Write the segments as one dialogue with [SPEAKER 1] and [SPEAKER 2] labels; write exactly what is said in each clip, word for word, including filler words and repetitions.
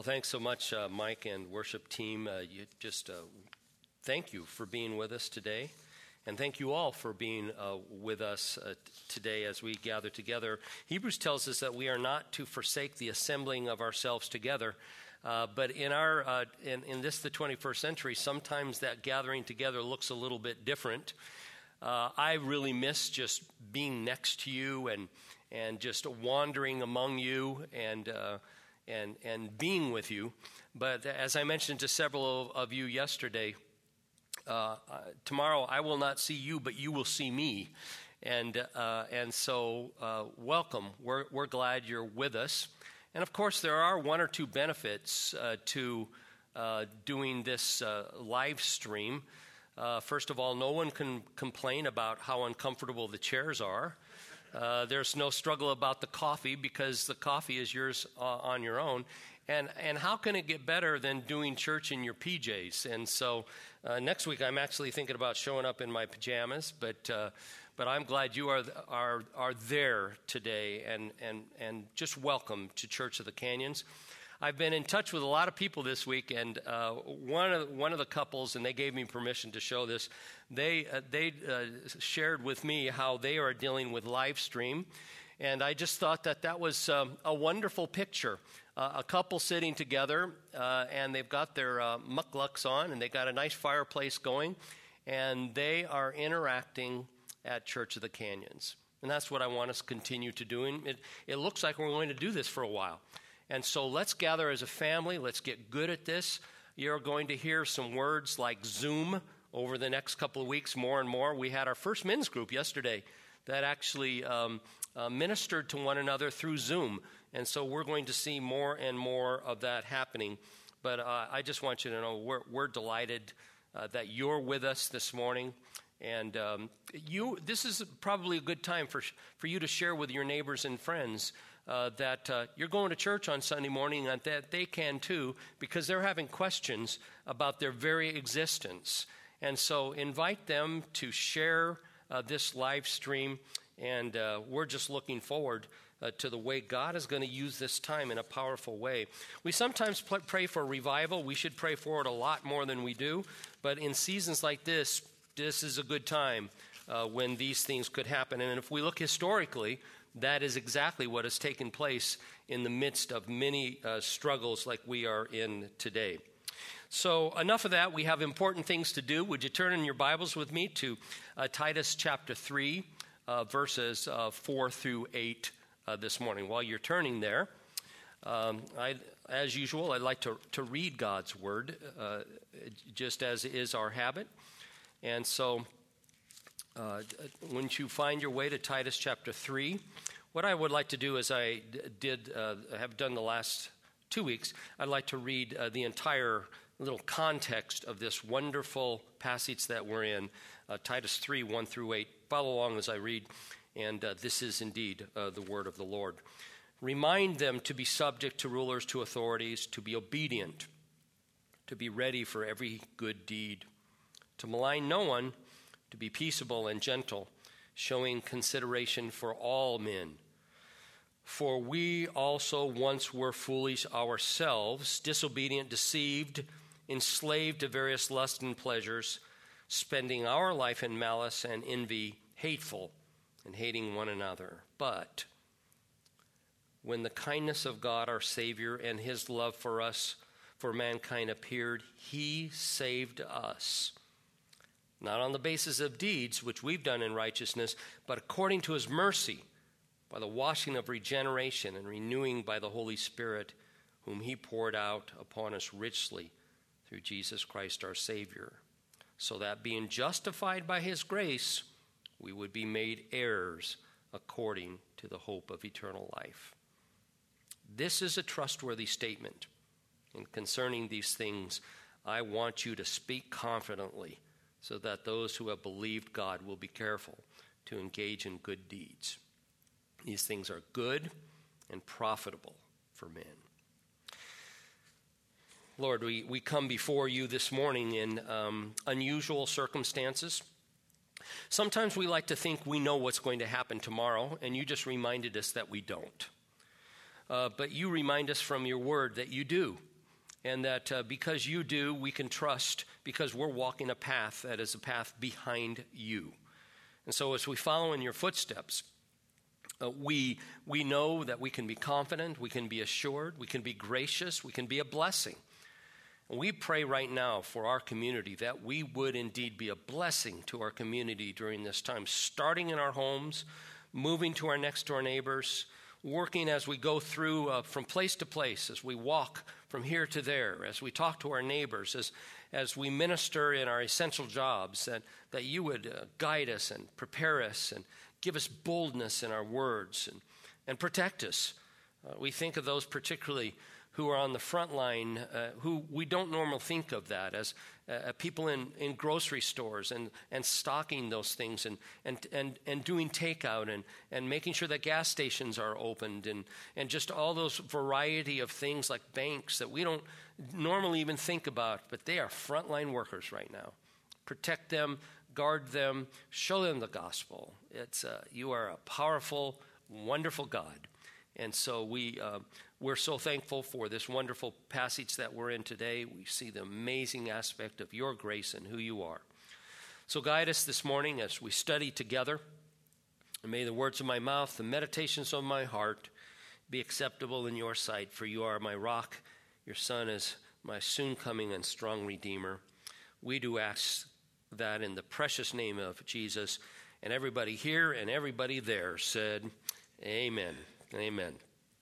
[SPEAKER 1] Well, thanks so much, uh, Mike and worship team. Uh, you just uh, thank you for being with us today. And thank you all for being uh, with us uh, today as we gather together. Hebrews tells us that we are not to forsake the assembling of ourselves together. Uh, but in our uh, in, in this, the twenty-first century, sometimes that gathering together looks a little bit different. Uh, I really miss just being next to you and and just wandering among you and uh, and and being with you. But as I mentioned to several of you yesterday, uh, uh, tomorrow I will not see you, but you will see me. And uh, and so uh, welcome. We're we're glad you're with us. And of course, there are one or two benefits uh, to uh, doing this uh, live stream. Uh, first of all, no one can complain about how uncomfortable the chairs are. Uh, there's no struggle about the coffee because the coffee is yours uh, on your own. And and how can it get better than doing church in your P Js? And so uh, next week I'm actually thinking about showing up in my pajamas, but uh, but I'm glad you are are are there today, and and and just welcome to Church of the Canyons. I've been in touch with a lot of people this week, and uh, one of one of the couples, and they gave me permission to show this. They uh, they uh, shared with me how they are dealing with live stream, and I just thought that that was um, a wonderful picture. Uh, a couple sitting together, uh, and they've got their uh, mukluks on, and they got a nice fireplace going, and they are interacting at Church of the Canyons, and that's what I want us to continue to do. And it it looks like we're going to do this for a while. And so let's gather as a family. Let's get good at this. You're going to hear some words like Zoom over the next couple of weeks, more and more. We had our first men's group yesterday that actually um, uh, ministered to one another through Zoom. And so we're going to see more and more of that happening. But uh, I just want you to know we're, we're delighted uh, that you're with us this morning. And um, you, this is probably a good time for for you to share with your neighbors and friends uh, that uh, you're going to church on Sunday morning, and that they can too, because they're having questions about their very existence. And so invite them to share uh, this live stream, and uh, we're just looking forward uh, to the way God is going to use this time in a powerful way. We sometimes pl- pray for revival. We should pray for it a lot more than we do. But in seasons like this, this is a good time uh, when these things could happen. And if we look historically, that is exactly what has taken place in the midst of many uh, struggles like we are in today. So enough of that. We have important things to do. Would you turn in your Bibles with me to uh, Titus chapter three, uh, verses uh, four through eight uh, this morning. While you're turning there, um, I, as usual, I'd like to, to read God's Word, uh, just as is our habit. And so uh, once you find your way to Titus chapter three, what I would like to do, as I did uh, have done the last two weeks, I'd like to read uh, the entire little context of this wonderful passage that we're in, uh, Titus three, one through eight. Follow along as I read, and uh, this is indeed uh, the word of the Lord. Remind them to be subject to rulers, to authorities, to be obedient, to be ready for every good deed, to malign no one, to be peaceable and gentle, showing consideration for all men. For we also once were foolish ourselves, disobedient, deceived, enslaved to various lusts and pleasures, spending our life in malice and envy, hateful, and hating one another. But when the kindness of God our Savior and his love for us, for mankind appeared, he saved us, not on the basis of deeds which we've done in righteousness, but according to his mercy, by the washing of regeneration and renewing by the Holy Spirit, whom he poured out upon us richly through Jesus Christ our Savior, so that being justified by his grace, we would be made heirs according to the hope of eternal life. This is a trustworthy statement, and concerning these things, I want you to speak confidently, so that those who have believed God will be careful to engage in good deeds. These things are good and profitable for men. Lord, we, we come before you this morning in um, unusual circumstances. Sometimes we like to think we know what's going to happen tomorrow, and you just reminded us that we don't. Uh, but you remind us from your word that you do and that uh, because you do, we can trust because we're walking a path that is a path behind you. And so as we follow in your footsteps, uh, we we know that we can be confident, we can be assured, we can be gracious, we can be a blessing. And we pray right now for our community that we would indeed be a blessing to our community during this time, starting in our homes, moving to our next door neighbors, working as we go through uh, from place to place, as we walk from here to there, as we talk to our neighbors, as as we minister in our essential jobs, that, that you would uh, guide us and prepare us and give us boldness in our words and, and protect us. Uh, we think of those particularly who are on the front line, uh, who we don't normally think of that as uh, people in, in grocery stores and, and stocking those things and, and, and, and doing takeout and, and making sure that gas stations are opened and, and just all those variety of things like banks that we don't normally even think about, but they are frontline workers right now. Protect them, guard them, show them the gospel. It's uh, you are a powerful, wonderful God. And so we, uh, we're so thankful for this wonderful passage that we're in today. We see the amazing aspect of your grace and who you are. So guide us this morning as we study together. And may the words of my mouth, the meditations of my heart be acceptable in your sight, for you are my rock. Your Son is my soon coming and strong Redeemer. We do ask that in the precious name of Jesus. And everybody here and everybody there said, amen. Amen.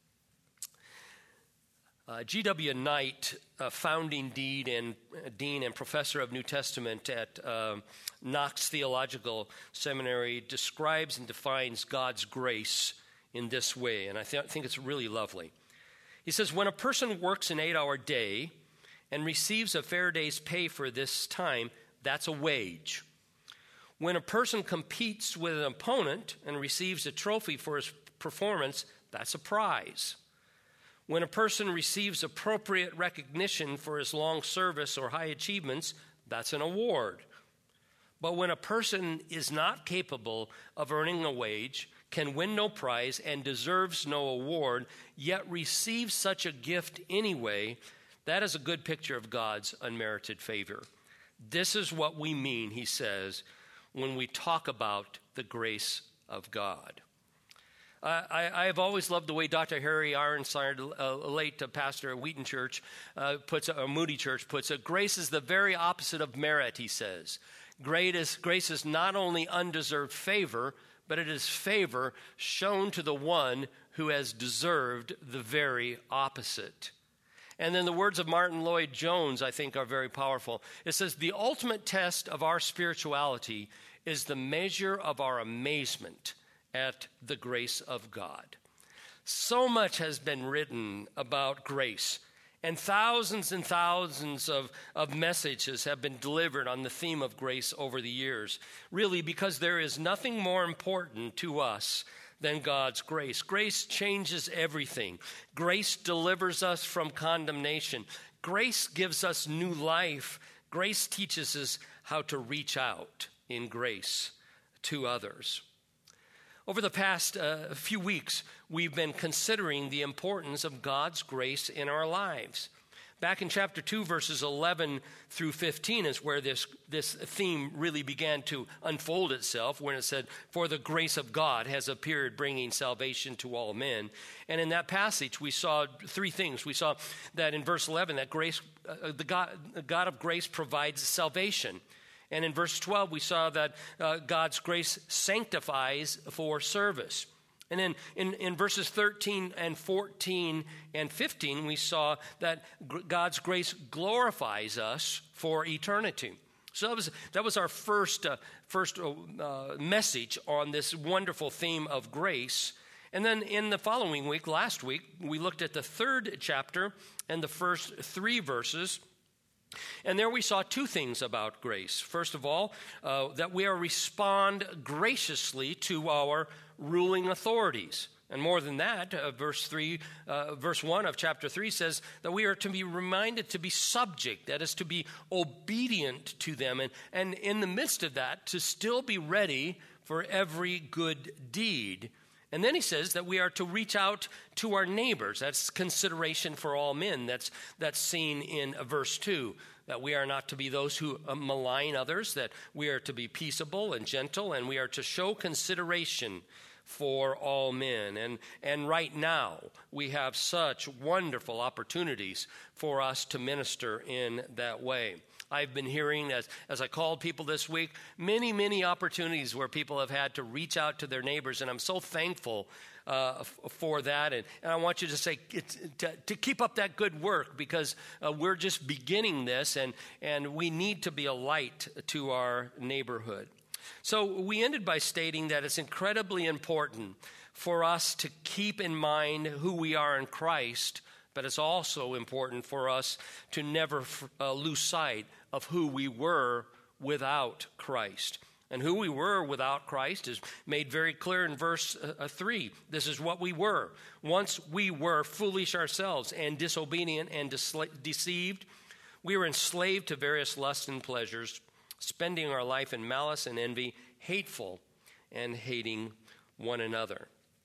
[SPEAKER 1] Uh, G W Knight, a founding dean and, uh, dean and professor of New Testament at uh, Knox Theological Seminary, describes and defines God's grace in this way, and I th- think it's really lovely. He says, when a person works an eight-hour day and receives a fair day's pay for this time, that's a wage. When a person competes with an opponent and receives a trophy for his performance, that's a prize. When a person receives appropriate recognition for his long service or high achievements, that's an award. But when a person is not capable of earning a wage, can win no prize, and deserves no award, yet receives such a gift anyway, that is a good picture of God's unmerited favor. This is what we mean, he says, when we talk about the grace of God. Uh, I, I have always loved the way Doctor Harry Ironside, uh, late uh, pastor at Wheaton Church, uh, puts it, or Moody Church puts it. Grace is the very opposite of merit, he says. Great is, grace is not only undeserved favor, but it is favor shown to the one who has deserved the very opposite. And then the words of Martin Lloyd-Jones, I think, are very powerful. It says, the ultimate test of our spirituality is the measure of our amazement at the grace of God. So much has been written about grace, and thousands and thousands of, of messages have been delivered on the theme of grace over the years, really because there is nothing more important to us than God's grace. Grace changes everything. Grace delivers us from condemnation. Grace gives us new life. Grace teaches us how to reach out in grace to others. Over the past uh, few weeks, we've been considering the importance of God's grace in our lives. Back in chapter two, verses eleven through fifteen is where this, this theme really began to unfold itself, when it said, for the grace of God has appeared, bringing salvation to all men. And in that passage, we saw three things. We saw that in verse eleven, that grace, uh, the, God, the God of grace provides salvation. And in verse twelve, we saw that uh, God's grace sanctifies for service. And then in, in verses thirteen and fourteen and fifteen, we saw that g- God's grace glorifies us for eternity. So that was, that was our first, uh, first uh, message on this wonderful theme of grace. And then in the following week, last week, we looked at the third chapter and the first three verses. And there we saw two things about grace. First of all, uh, that we are respond graciously to our ruling authorities. And more than that, uh, verse three, uh, verse one of chapter three says that we are to be reminded to be subject, that is to be obedient to them. And, and in the midst of that, to still be ready for every good deed. And then he says that we are to reach out to our neighbors. That's consideration for all men. That's, that's seen in verse two, that we are not to be those who malign others, that we are to be peaceable and gentle, and we are to show consideration for all men. And, and right now, we have such wonderful opportunities for us to minister in that way. I've been hearing, as, as I called people this week, many, many opportunities where people have had to reach out to their neighbors, and I'm so thankful uh, f- for that. And, and I want you to say, it's, to, to keep up that good work, because uh, we're just beginning this, and, and we need to be a light to our neighborhood. So we ended by stating that it's incredibly important for us to keep in mind who we are in Christ, but it's also important for us to never uh, lose sight of who we were without Christ. And who we were without Christ is made very clear in verse uh, three. This is what we were. Once we were foolish ourselves and disobedient and disla- deceived. We were enslaved to various lusts and pleasures, spending our life in malice and envy, hateful and hating one another.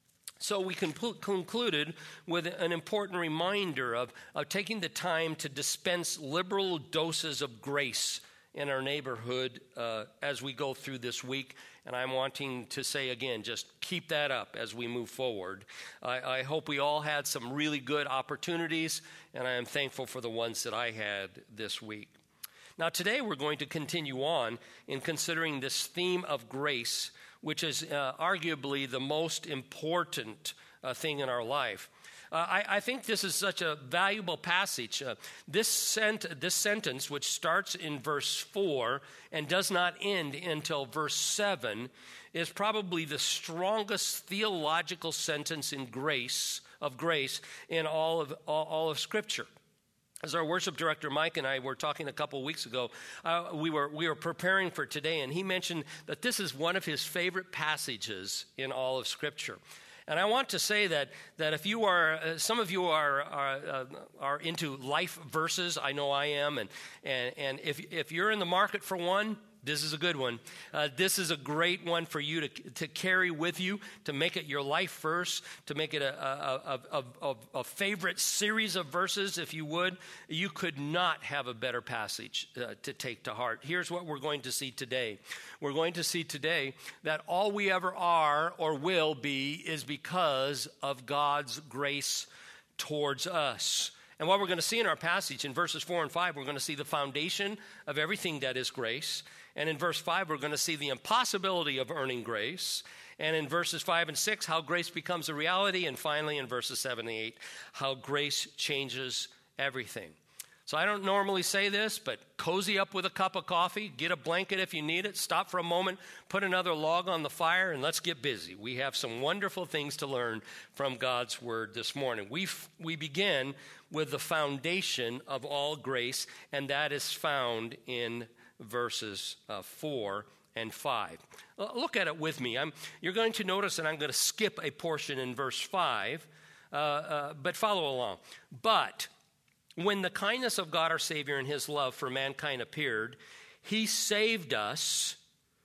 [SPEAKER 1] So we conclu- concluded with an important reminder of, of taking the time to dispense liberal doses of grace in our neighborhood uh, as we go through this week. And I'm wanting to say again, just keep that up as we move forward. I, I hope we all had some really good opportunities, and I am thankful for the ones that I had this week. Now today we're going to continue on in considering this theme of grace, which is uh, arguably the most important uh, thing in our life. Uh, I, I think this is such a valuable passage. Uh, this, sent, this sentence, which starts in verse four and does not end until verse seven, is probably the strongest theological sentence in grace of grace in all of all, all of Scripture. As our worship director, Mike, and I were talking a couple of weeks ago, uh, we were we were preparing for today, and he mentioned that this is one of his favorite passages in all of Scripture. And I want to say that that if you are, uh, some of you are are, uh, are into life verses, I know I am, and and and if if you're in the market for one, this is a good one. Uh, this is a great one for you to to carry with you, to make it your life verse, to make it a, a, a, a, a favorite series of verses, if you would. You could not have a better passage uh, to take to heart. Here's what we're going to see today. We're going to see today that all we ever are or will be is because of God's grace towards us. And what we're going to see in our passage in verses four and five, we're going to see the foundation of everything that is grace. And in verse five, we're going to see the impossibility of earning grace. And in verses five and six, how grace becomes a reality. And finally, in verses seven and eight, how grace changes everything. So I don't normally say this, but cozy up with a cup of coffee, get a blanket if you need it, stop for a moment, put another log on the fire, and let's get busy. We have some wonderful things to learn from God's Word this morning. We we begin with the foundation of all grace, and that is found in verses uh, four and five. Uh, look at it with me. I'm, you're going to notice that I'm going to skip a portion in verse five, uh, uh, but follow along. But when the kindness of God our Savior and his love for mankind appeared, he saved us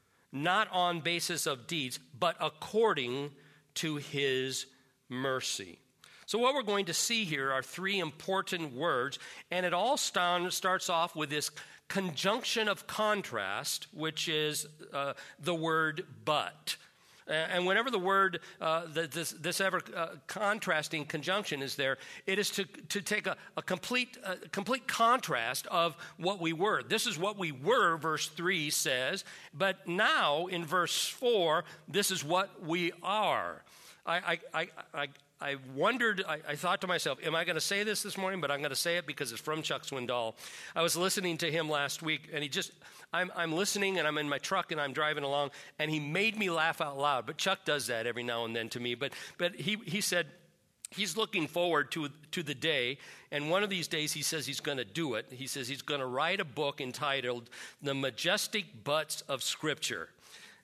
[SPEAKER 1] not on basis of deeds, but according to his mercy. So what we're going to see here are three important words, and it all st- starts off with this conjunction of contrast, which is uh, the word but. And whenever the word, uh, this, this ever uh, contrasting conjunction is there, it is to, to take a, a complete uh, complete contrast of what we were. This is what we were, verse three says, but now in verse four, this is what we are. I, I, I, I I wondered, I, I thought to myself, am I going to say this this morning? But I'm going to say it because it's from Chuck Swindoll. I was listening to him last week, and he just, I'm, I'm listening, and I'm in my truck, and I'm driving along, and he made me laugh out loud. But Chuck does that every now and then to me. But but he, he said he's looking forward to, to the day, and one of these days he says he's going to do it. He says he's going to write a book entitled The Majestic Butts of Scripture.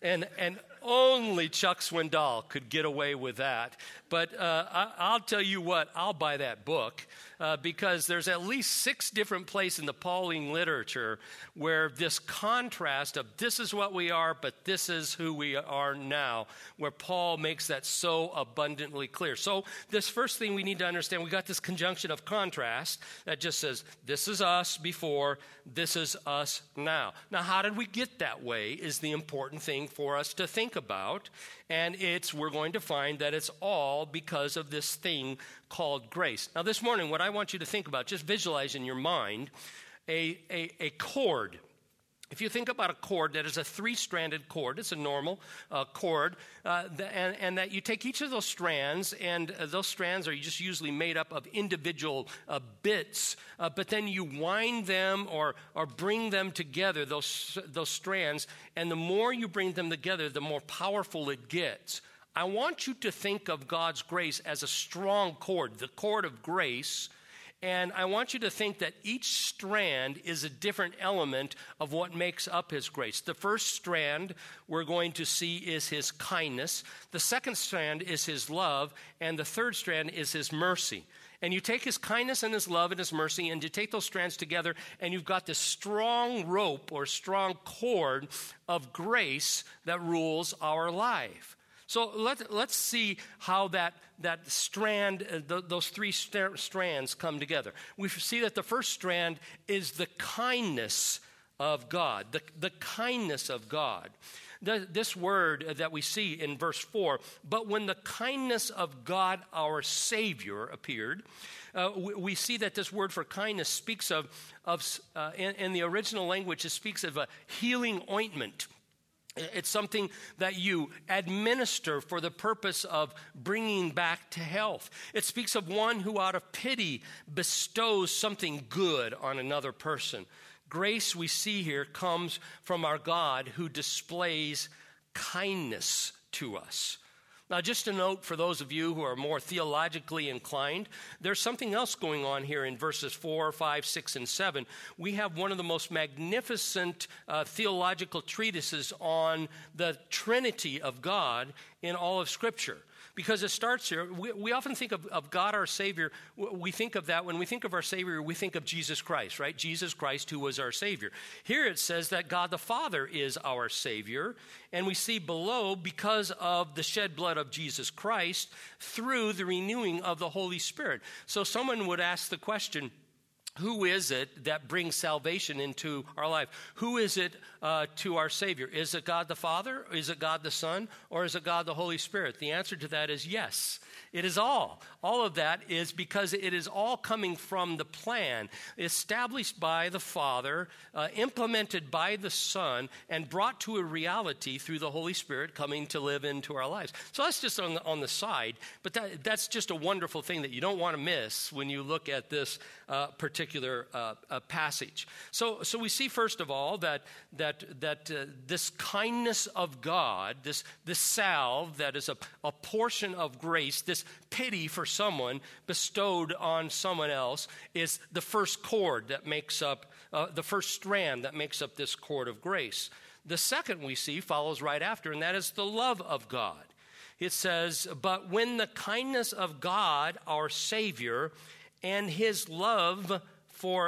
[SPEAKER 1] And and only Chuck Swindoll could get away with that. But uh, I, I'll tell you what, I'll buy that book uh, because there's at least six different places in the Pauline literature where this contrast of this is what we are, but this is who we are now, where Paul makes that so abundantly clear. So this first thing we need to understand, we got this conjunction of contrast that just says, this is us before, this is us now. Now, how did we get that way is the important thing for us to think about. And it's, we're going to find that it's all because of this thing called grace. Now, this morning, what I want you to think about, just visualize in your mind a, a, a cord. If you think about a cord that is a three-stranded cord, it's a normal uh, cord, uh, the, and, and that you take each of those strands, and uh, those strands are just usually made up of individual uh, bits, uh, but then you wind them or or bring them together, those those strands, and the more you bring them together, the more powerful it gets. I want you to think of God's grace as a strong cord, the cord of grace. And I want you to think that each strand is a different element of what makes up his grace. The first strand we're going to see is his kindness. The second strand is his love. And the third strand is his mercy. And you take his kindness and his love and his mercy, and you take those strands together, and you've got this strong rope or strong cord of grace that rules our life. So let, let's see how that, that strand, uh, th- those three st- strands come together. We see that the first strand is the kindness of God, the, the kindness of God. The, this word that we see in verse four, but when the kindness of God our Savior appeared, uh, we, we see that this word for kindness speaks of, of uh, in, in the original language, it speaks of a healing ointment. It's something that you administer for the purpose of bringing back to health. It speaks of one who out of pity bestows something good on another person. Grace, we see here, comes from our God who displays kindness to us. Now, just a note for those of you who are more theologically inclined, there's something else going on here in verses four, five, six, and seven. We have one of the most magnificent uh, theological treatises on the Trinity of God in all of Scripture. Because it starts here, we, we often think of, of God our Savior, we think of that, when we think of our Savior, we think of Jesus Christ, right? Jesus Christ who was our Savior. Here it says that God the Father is our Savior, and we see below, because of the shed blood of Jesus Christ, through the renewing of the Holy Spirit. So someone would ask the question, who is it that brings salvation into our life? Who is it uh, to our Savior? Is it God the Father? Is it God the Son? Or is it God the Holy Spirit? The answer to that is yes. It is all. All of that is because it is all coming from the plan established by the Father, uh, implemented by the Son, and brought to a reality through the Holy Spirit coming to live into our lives. So that's just on the, on the side, but that, that's just a wonderful thing that you don't want to miss when you look at this uh, particular uh, uh, passage. So, so we see first of all that that that uh, this kindness of God, this this salve that is a, a portion of grace, this pity for someone bestowed on someone else, is the first cord that makes up, uh, the first strand that makes up this cord of grace. The second we see follows right after, and that is the love of God. It says, but when the kindness of God, our Savior, and his love for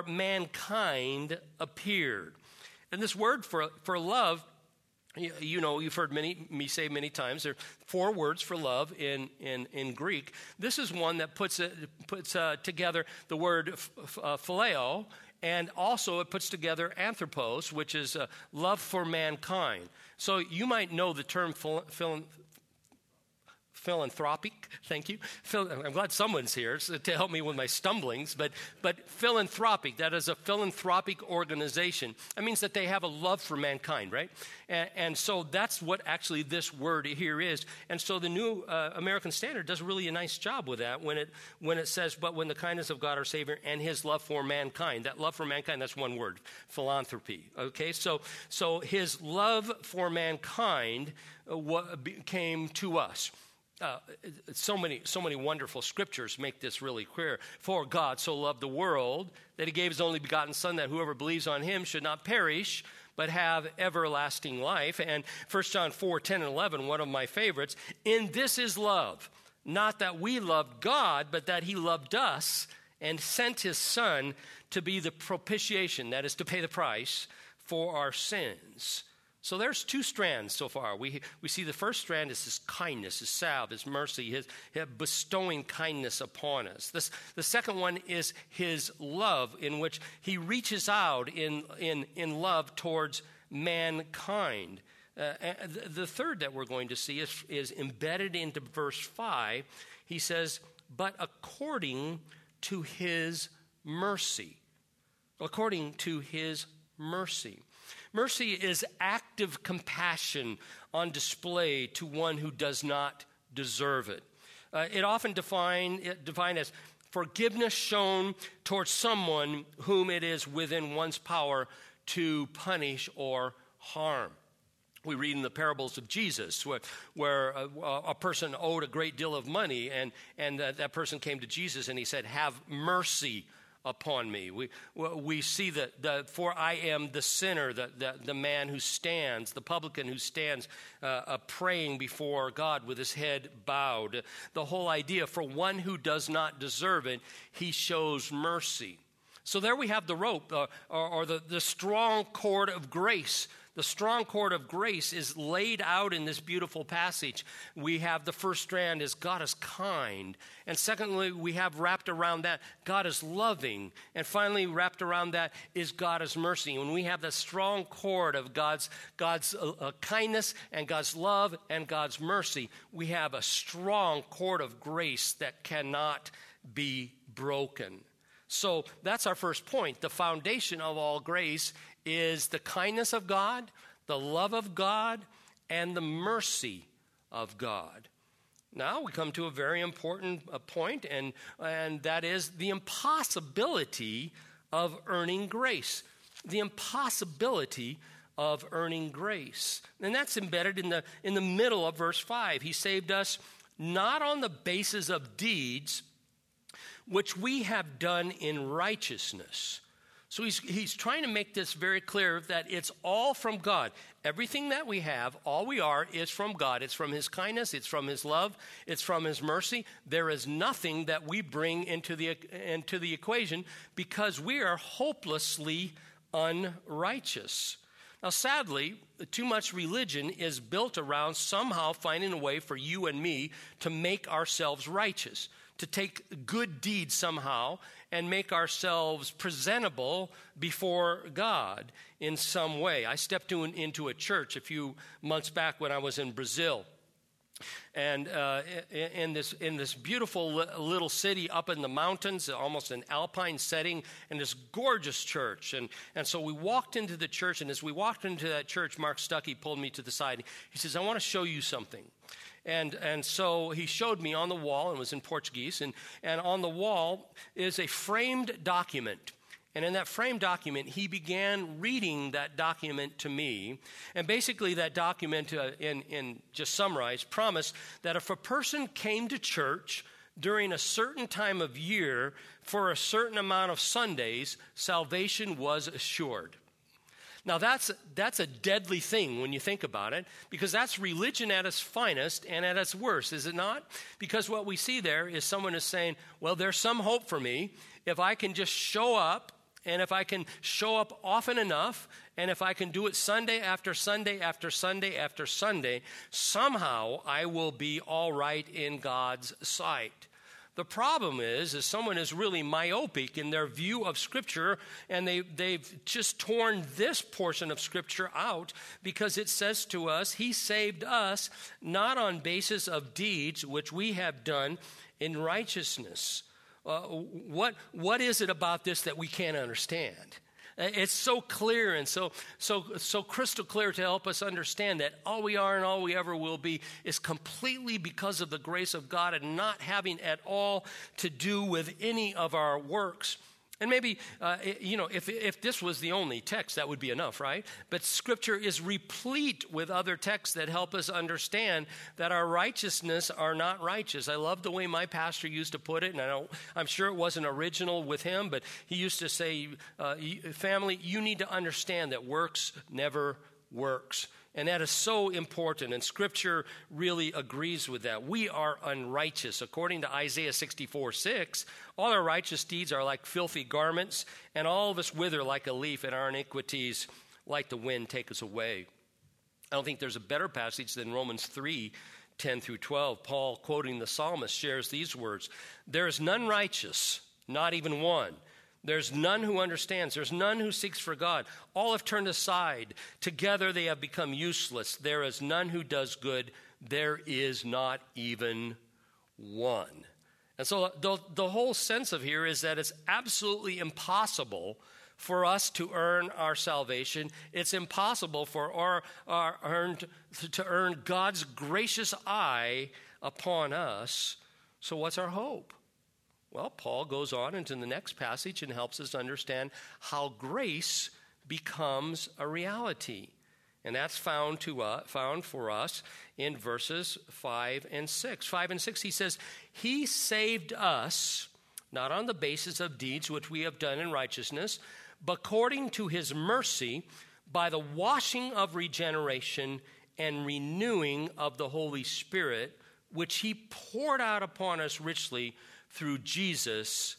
[SPEAKER 1] mankind appeared. And this word for, for love, you know, you've heard many, me say many times, there are four words for love in, in, in Greek. This is one that puts, it, puts uh, together the word f- uh, phileo, and also it puts together anthropos, which is uh, love for mankind. So you might know the term phil- phil- philanthropic, thank you. Phil, I'm glad someone's here to help me with my stumblings, but but philanthropic, that is a philanthropic organization. That means that they have a love for mankind, right? And, and so that's what actually this word here is. And so the New uh, American Standard does really a nice job with that when it when it says, but when the kindness of God our Savior and his love for mankind. That love for mankind, that's one word, philanthropy. Okay, so so his love for mankind uh, what came to us. Uh, so many, so many wonderful scriptures make this really clear. For God so loved the world that he gave his only begotten Son, that whoever believes on him should not perish, but have everlasting life. And First John four, ten and eleven, one of my favorites, in this is love, not that we loved God, but that he loved us and sent his Son to be the propitiation, that is to pay the price for our sins. So there's two strands so far. We we see the first strand is his kindness, his salve, his mercy, his, his bestowing kindness upon us. This, the second one is his love, in which he reaches out in, in, in love towards mankind. Uh, the third that we're going to see is, is embedded into verse five. He says, but according to his mercy. According to his mercy. Mercy is active compassion on display to one who does not deserve it. Uh, it often defined it defined as forgiveness shown towards someone whom it is within one's power to punish or harm. We read in the parables of Jesus where, where a, a person owed a great deal of money, and, and that, that person came to Jesus and he said, have mercy upon me. We we see that the for I am the sinner, the, the, the man who stands, the publican who stands uh, uh, praying before God with his head bowed. The whole idea, for one who does not deserve it, he shows mercy. So there we have the rope, uh, or, or the, the strong cord of grace. The strong cord of grace is laid out in this beautiful passage. We have the first strand is God is kind. And secondly, we have wrapped around that, God is loving. And finally, wrapped around that is God is mercy. When we have the strong cord of God's, God's uh, uh, kindness and God's love and God's mercy, we have a strong cord of grace that cannot be broken. So that's our first point. The foundation of all grace is the kindness of God, the love of God, and the mercy of God. Now we come to a very important uh, point, and, and that is the impossibility of earning grace. The impossibility of earning grace. And that's embedded in the, in the middle of verse five. He saved us not on the basis of deeds which we have done in righteousness. So he's, he's trying to make this very clear that it's all from God. Everything that we have, all we are, is from God. It's from his kindness. It's from his love. It's from his mercy. There is nothing that we bring into the, into the equation because we are hopelessly unrighteous. Now, sadly, too much religion is built around somehow finding a way for you and me to make ourselves righteous, to take good deeds somehow and make ourselves presentable before God in some way. I stepped in, into a church a few months back when I was in Brazil. And uh, in this in this beautiful little city up in the mountains, almost an alpine setting, and this gorgeous church. And, and so we walked into the church, and as we walked into that church, Mark Stuckey pulled me to the side. He says, I want to show you something. And and so he showed me on the wall, and it was in Portuguese, and, and on the wall is a framed document. And in that framed document, he began reading that document to me. And basically that document, uh, in, in just summarized, promised that if a person came to church during a certain time of year for a certain amount of Sundays, salvation was assured. Now, that's, that's a deadly thing when you think about it, because that's religion at its finest and at its worst, is it not? Because what we see there is someone is saying, well, there's some hope for me if I can just show up, and if I can show up often enough, and if I can do it Sunday after Sunday after Sunday after Sunday, somehow I will be all right in God's sight. The problem is, is someone is really myopic in their view of Scripture, and they, they've just torn this portion of Scripture out because it says to us, he saved us not on basis of deeds which we have done in righteousness. Uh, what what is it about this that we can't understand? It's so clear and so so so crystal clear to help us understand that all we are and all we ever will be is completely because of the grace of God and not having at all to do with any of our works. And maybe, uh, you know, if if this was the only text, that would be enough, right? But Scripture is replete with other texts that help us understand that our righteousness are not righteous. I love the way my pastor used to put it, and I don't, I'm sure it wasn't original with him, but he used to say, uh, family, you need to understand that works never works. And that is so important, and Scripture really agrees with that. We are unrighteous. According to Isaiah sixty-four six, all our righteous deeds are like filthy garments, and all of us wither like a leaf, and our iniquities, like the wind, take us away. I don't think there's a better passage than Romans three ten through twelve. Paul, quoting the psalmist, shares these words, "There is none righteous, not even one. There's none who understands. There's none who seeks for God. All have turned aside. Together they have become useless. There is none who does good. There is not even one." And so the, the whole sense of here is that it's absolutely impossible for us to earn our salvation. It's impossible for our, our earned, to earn God's gracious eye upon us. So what's our hope? Well, Paul goes on into the next passage and helps us understand how grace becomes a reality. And that's found to uh, found for us in verses five and six. five and six, he says, "He saved us, not on the basis of deeds which we have done in righteousness, but according to his mercy, by the washing of regeneration and renewing of the Holy Spirit, which he poured out upon us richly through Jesus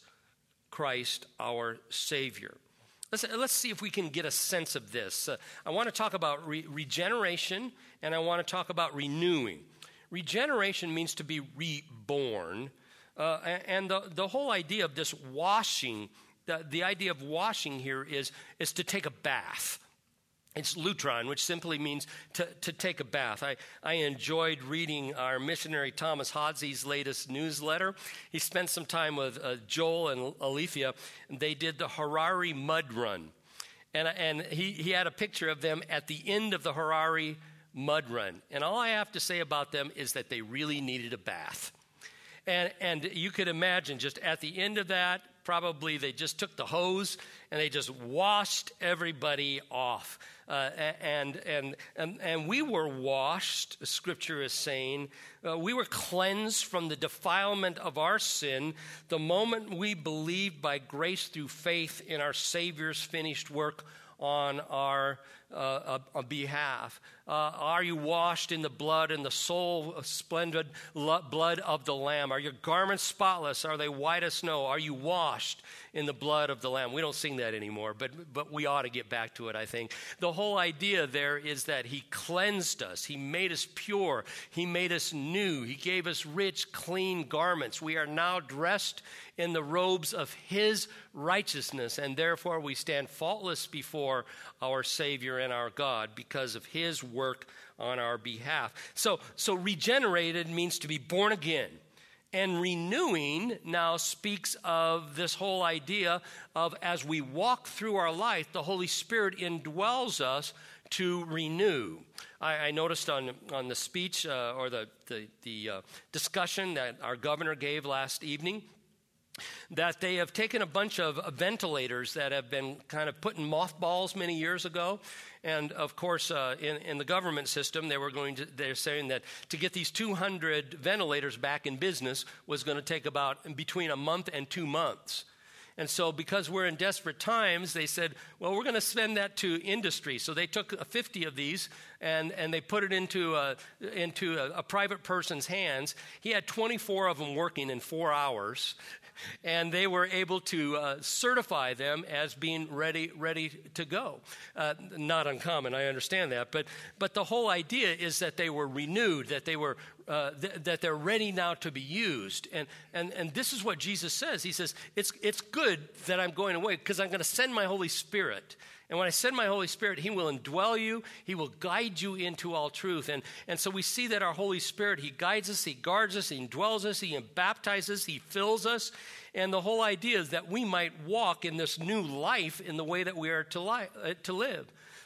[SPEAKER 1] Christ our Savior." Let's, let's see if we can get a sense of this. Uh, I want to talk about re- regeneration, and I want to talk about renewing. Regeneration means to be reborn, uh, and the, the whole idea of this washing, the, the idea of washing here is, is to take a bath. It's lutron, which simply means to, to take a bath. I, I enjoyed reading our missionary Thomas Hodsey's latest newsletter. He spent some time with uh, Joel and Alethea, and they did the Harari Mud Run. And, and he, he had a picture of them at the end of the Harari Mud Run. And all I have to say about them is that they really needed a bath. And, and you could imagine just at the end of that, probably they just took the hose and they just washed everybody off. Uh, and, and, and, and we were washed, Scripture is saying. Uh, we were cleansed from the defilement of our sin the moment we believed by grace through faith in our Savior's finished work on our uh, uh, behalf. Uh, are you washed in the blood and the soul splendid blood of the Lamb? Are your garments spotless? Are they white as snow? Are you washed in the blood of the Lamb? We don't sing that anymore, but but we ought to get back to it, I think. The whole idea there is that he cleansed us. He made us pure. He made us new. He gave us rich, clean garments. We are now dressed in the robes of his righteousness, and therefore we stand faultless before our Savior and our God because of his work on our behalf. So, so regenerated means to be born again. And renewing now speaks of this whole idea of as we walk through our life, the Holy Spirit indwells us to renew. I, I noticed on, on the speech uh, or the, the, the uh, discussion that our governor gave last evening, that they have taken a bunch of ventilators that have been kind of put in mothballs many years ago. And of course, uh, in, in the government system, they were going to, they're saying that to get these two hundred ventilators back in business was going to take about between a month and two months. And so because we're in desperate times, they said, well, we're going to send that to industry. So they took fifty of these and, and they put it into, a, into a, a private person's hands. He had twenty-four of them working in four hours. And they were able to uh, certify them as being ready ready to go. Uh, not uncommon, I understand that. But but the whole idea is that they were renewed, that they were uh, th- that they're ready now to be used. And and and this is what Jesus says. He says, it's it's good that I'm going away because I'm going to send my Holy Spirit. And when I send my Holy Spirit, he will indwell you. He will guide you into all truth. And, and so we see that our Holy Spirit, he guides us, he guards us, he indwells us, he baptizes, he fills us. And the whole idea is that we might walk in this new life in the way that we are to, li- uh, to live.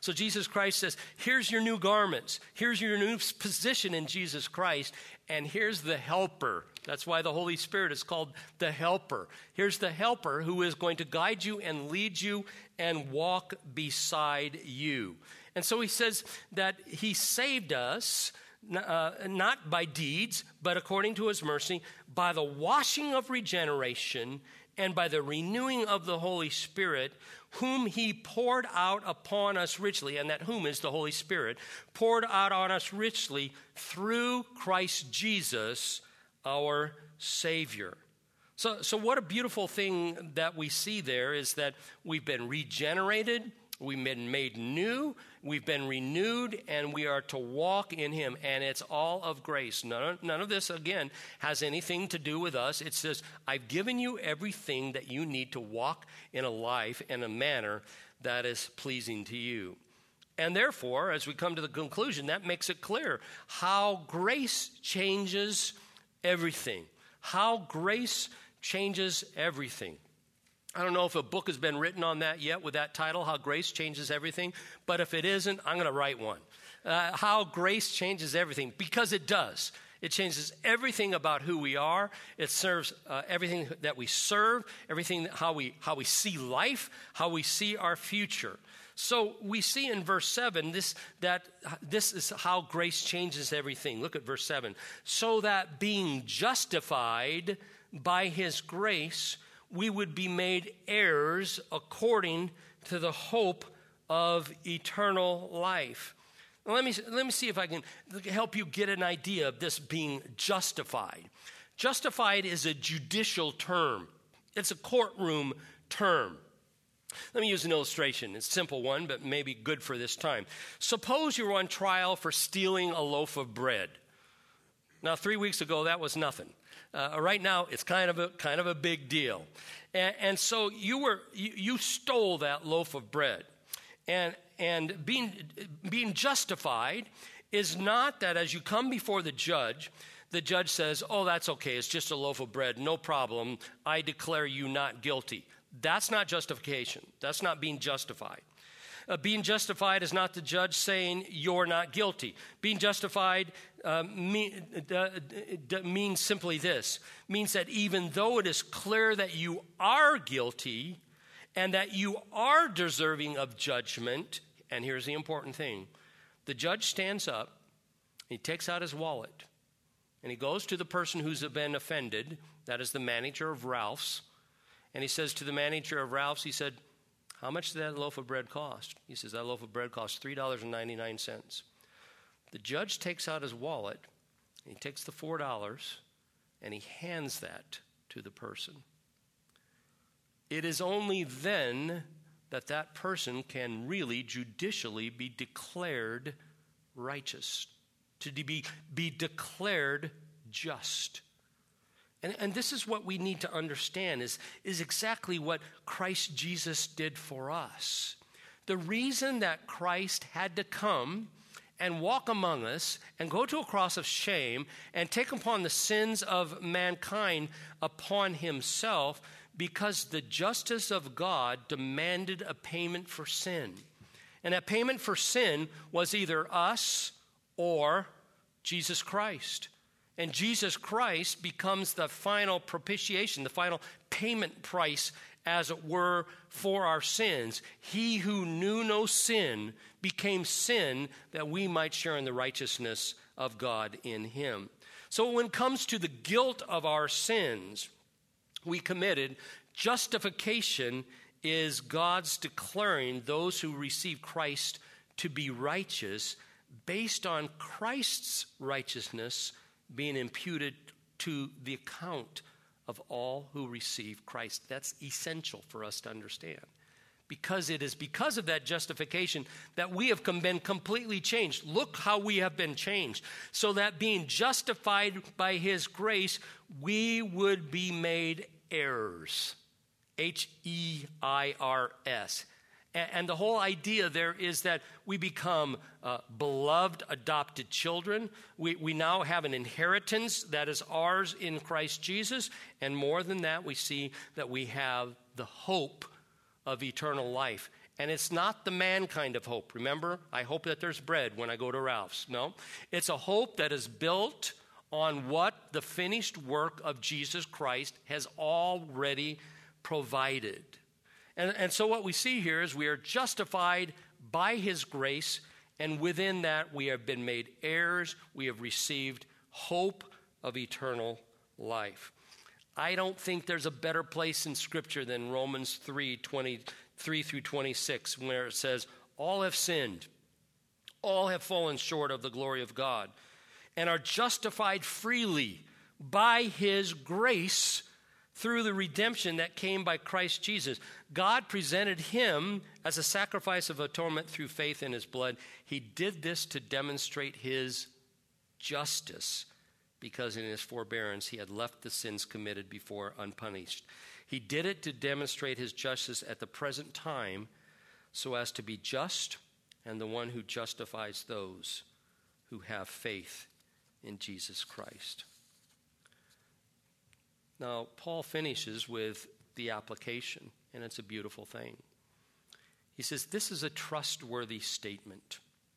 [SPEAKER 1] So Jesus Christ says, here's your new garments. Here's your new position in Jesus Christ. And here's the helper. That's why the Holy Spirit is called the helper. Here's the helper who is going to guide you and lead you and walk beside you. And so he says that he saved us, uh, not by deeds, but according to his mercy, by the washing of regeneration and by the renewing of the Holy Spirit, whom he poured out upon us richly, and that whom is the Holy Spirit, poured out on us richly through Christ Jesus, our Savior. So, so what a beautiful thing that we see there is that we've been regenerated, we've been made new, we've been renewed, and we are to walk in him. And it's all of grace. None of, none of this, again, has anything to do with us. It says, I've given you everything that you need to walk in a life in a manner that is pleasing to you. And therefore, as we come to the conclusion, that makes it clear how grace changes everything. How grace changes everything. I don't know if a book has been written on that yet with that title, How Grace Changes Everything. But if it isn't, I'm going to write one. Uh, how Grace Changes Everything. Because it does. It changes everything about who we are. It serves uh, everything that we serve, everything, how we, how we see life, how we see our future. So we see in verse seven this, that this is how grace changes everything. Look at verse seven. So that being justified by his grace, we would be made heirs according to the hope of eternal life. Now let me, let me see if I can help you get an idea of this being justified. Justified is a judicial term. It's a courtroom term. Let me use an illustration. It's a simple one, but maybe good for this time. Suppose you're on trial for stealing a loaf of bread. Now, three weeks ago, that was nothing. Uh, right now, it's kind of a kind of a big deal. And, and so you were you, you stole that loaf of bread. And and being being justified is not that as you come before the judge, the judge says, oh, that's okay, it's just a loaf of bread, no problem, I declare you not guilty. That's not justification. That's not being justified. Uh, being justified is not the judge saying you're not guilty. Being justified uh, mean, uh, uh, means simply this, means that even though it is clear that you are guilty and that you are deserving of judgment, and here's the important thing, the judge stands up, he takes out his wallet, and he goes to the person who's been offended, that is the manager of Ralph's, and he says to the manager of Ralph's, he said, how much did that loaf of bread cost? He says, that loaf of bread cost three dollars and ninety-nine cents. The judge takes out his wallet, and he takes the four dollars, and he hands that to the person. It is only then that that person can really judicially be declared righteous, to be, be declared just. And, and this is what we need to understand is, is exactly what Christ Jesus did for us. The reason that Christ had to come and walk among us and go to a cross of shame and take upon the sins of mankind upon himself because the justice of God demanded a payment for sin. And that payment for sin was either us or Jesus Christ. And Jesus Christ becomes the final propitiation, the final payment price, as it were, for our sins. He who knew no sin became sin that we might share in the righteousness of God in him. So when it comes to the guilt of our sins we committed, justification is God's declaring those who receive Christ to be righteous based on Christ's righteousness being imputed to the account of all who receive Christ. That's essential for us to understand. Because it is because of that justification that we have been completely changed. Look how we have been changed. So that being justified by his grace, we would be made heirs. H E I R S. And the whole idea there is that we become uh, beloved, adopted children. We, we now have an inheritance that is ours in Christ Jesus. And more than that, we see that we have the hope of eternal life. And it's not the man kind of hope. Remember, I hope that there's bread when I go to Ralph's. No, it's a hope that is built on what the finished work of Jesus Christ has already provided. And, and so what we see here is we are justified by his grace, and within that we have been made heirs. We have received hope of eternal life. I don't think there's a better place in Scripture than Romans three, twenty-three through twenty-six, where it says, all have sinned, all have fallen short of the glory of God, and are justified freely by his grace through the redemption that came by Christ Jesus. God presented him as a sacrifice of atonement through faith in his blood. He did this to demonstrate his justice, because in his forbearance he had left the sins committed before unpunished. He did it to demonstrate his justice at the present time, so as to be just and the one who justifies those who have faith in Jesus Christ. Now, Paul finishes with the application, and it's a beautiful thing. He says, this is a trustworthy statement.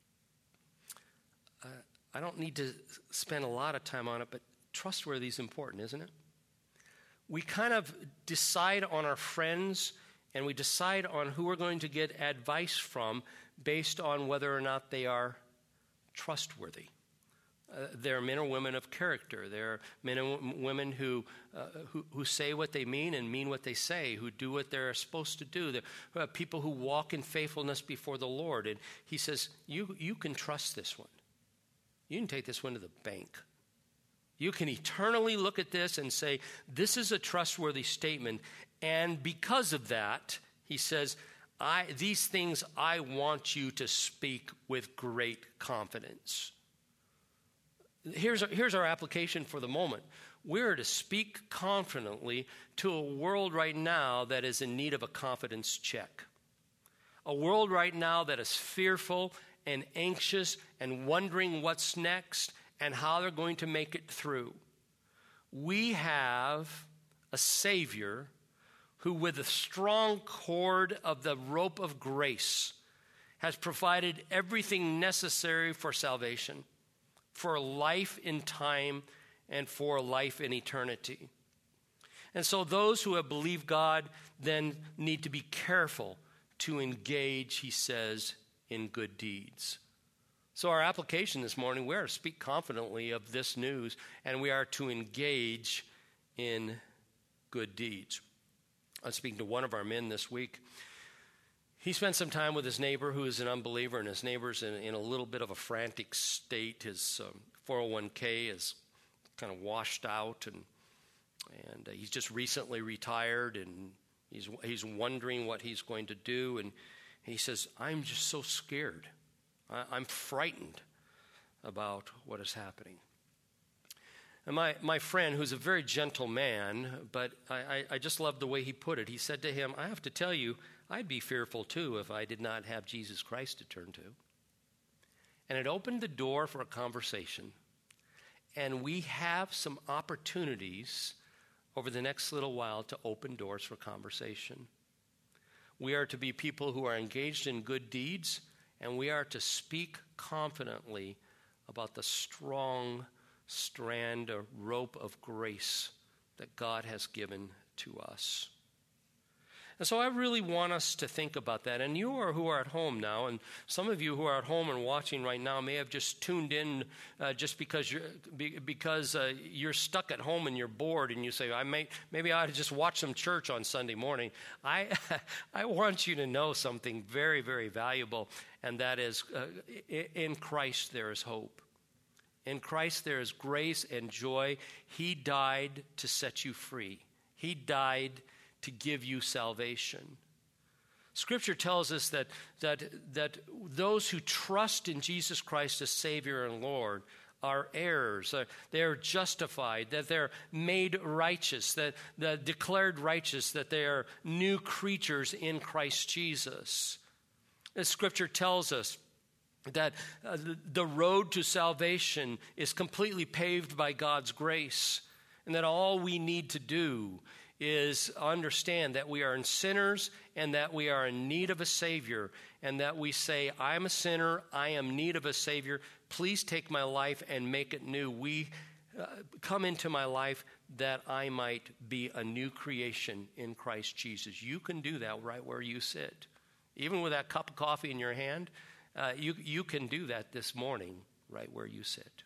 [SPEAKER 1] Uh, I don't need to spend a lot of time on it, but trustworthy is important, isn't it? We kind of decide on our friends, and we decide on who we're going to get advice from based on whether or not they are trustworthy. Uh, they're men or women of character. They're men and w- women who, uh, who who say what they mean and mean what they say, who do what they're supposed to do. They're uh, people who walk in faithfulness before the Lord. And he says, you, you can trust this one. You can take this one to the bank. You can eternally look at this and say, this is a trustworthy statement. And because of that, he says, I, these things I want you to speak with great confidence. Here's our, here's our application for the moment. We're to speak confidently to a world right now that is in need of a confidence check. A world right now that is fearful and anxious and wondering what's next and how they're going to make it through. We have a Savior who, with a strong cord of the rope of grace, has provided everything necessary for salvation, for life in time, and for life in eternity. And so those who have believed God then need to be careful to engage, he says, in good deeds. So our application this morning, we are to speak confidently of this news, and we are to engage in good deeds. I was speaking to one of our men this week. He spent some time with his neighbor who is an unbeliever, and his neighbor's in, in a little bit of a frantic state. His um, four oh one k is kind of washed out, and and uh, he's just recently retired, and he's he's wondering what he's going to do. And he says, "I'm just so scared. I, I'm frightened about what is happening." And my, my friend, who's a very gentle man, but I, I, I just love the way he put it. He said to him, "I have to tell you, I'd be fearful too if I did not have Jesus Christ to turn to." And it opened the door for a conversation. And we have some opportunities over the next little while to open doors for conversation. We are to be people who are engaged in good deeds, and we are to speak confidently about the strong strand or rope of grace that God has given to us. And so I really want us to think about that. And you are who are at home now, and some of you who are at home and watching right now may have just tuned in uh, just because you're because uh, you're stuck at home and you're bored, and you say, "I may maybe I ought to just watch some church on Sunday morning." I I want you to know something very, very valuable, and that is, uh, in Christ there is hope. In Christ there is grace and joy. He died to set you free. He died to give you salvation. Scripture tells us that, that, that those who trust in Jesus Christ as Savior and Lord are heirs. They're justified, that they're made righteous, that they're declared righteous, that they are new creatures in Christ Jesus. As Scripture tells us that uh, the, the road to salvation is completely paved by God's grace, and that all we need to do is understand that we are sinners and that we are in need of a Savior, and that we say, I'm a sinner, I am in need of a Savior, please take my life and make it new. We uh, come into my life that I might be a new creation in Christ Jesus. You can do that right where you sit. Even with that cup of coffee in your hand, uh, you, you can do that this morning right where you sit.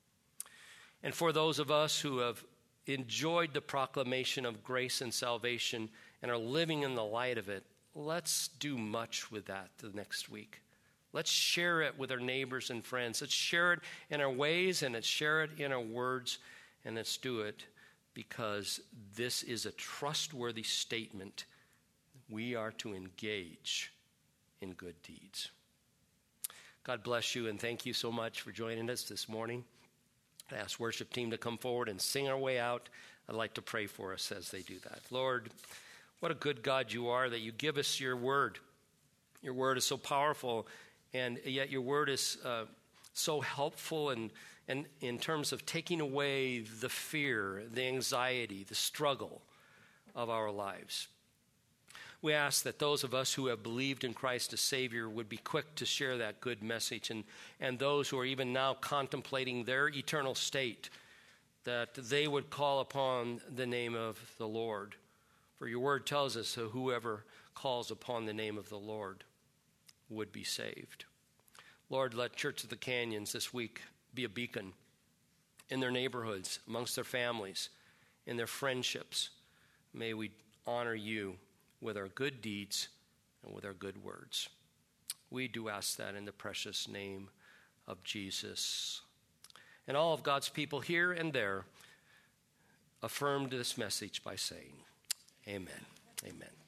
[SPEAKER 1] And for those of us who have enjoyed the proclamation of grace and salvation and are living in the light of it, let's do much with that the next week. Let's share it with our neighbors and friends. Let's share it in our ways, and let's share it in our words, and let's do it because this is a trustworthy statement. We are to engage in good deeds. God bless you, and thank you so much for joining us this morning. I ask worship team to come forward and sing our way out. I'd like to pray for us as they do that. Lord, what a good God you are that you give us your word. Your word is so powerful, and yet your word is uh, so helpful and, and in terms of taking away the fear, the anxiety, the struggle of our lives. We ask that those of us who have believed in Christ as Savior would be quick to share that good message, and, and those who are even now contemplating their eternal state, that they would call upon the name of the Lord. For your word tells us that whoever calls upon the name of the Lord would be saved. Lord, let Church of the Canyons this week be a beacon in their neighborhoods, amongst their families, in their friendships. May we honor you with our good deeds and with our good words. We do ask that in the precious name of Jesus. And all of God's people here and there affirmed this message by saying, amen. Amen.